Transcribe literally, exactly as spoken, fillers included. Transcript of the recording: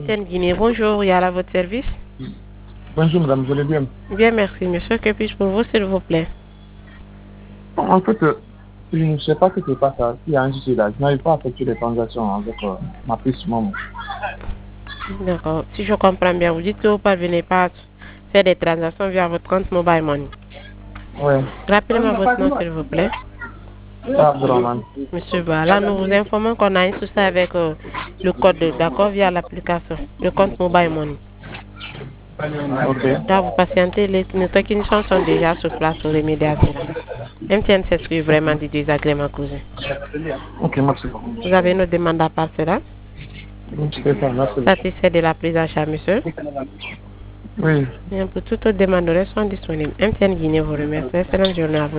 Tienne Guinée, bonjour, il y a à votre service. Bonjour madame, vous allez bien? Bien, merci monsieur. Que puis-je pour vous, s'il vous plaît? En fait, euh, je ne sais pas ce qui se passe là. Il y a un souci là. Je n'arrive pas à effectuer les transactions avec euh, ma puce Momo. D'accord. Si je comprends bien, vous dites que vous ne parvenez pas à faire des transactions via votre compte Mobile Money. Ouais. Rappelez-moi votre nom, s'il vous plaît. Ah, Abdourahmane. Monsieur Ba, là, nous vous informons qu'on a un souci avec euh, le code, d'accord, via l'application, le compte Mobile Money. Ok. Là, vous patientez, les, nos techniciens sont déjà sur place pour remédier à cela. M T N s'excuse vraiment du désagrément causé. Ok, merci beaucoup. Vous avez une demande à part cela? C'est ça, merci beaucoup. Satisfait de la prise en charge, monsieur? Oui. Bien, pour toute autre demande, nous restons disponibles. M T N Guinée vous remercie. Excellente journée à vous.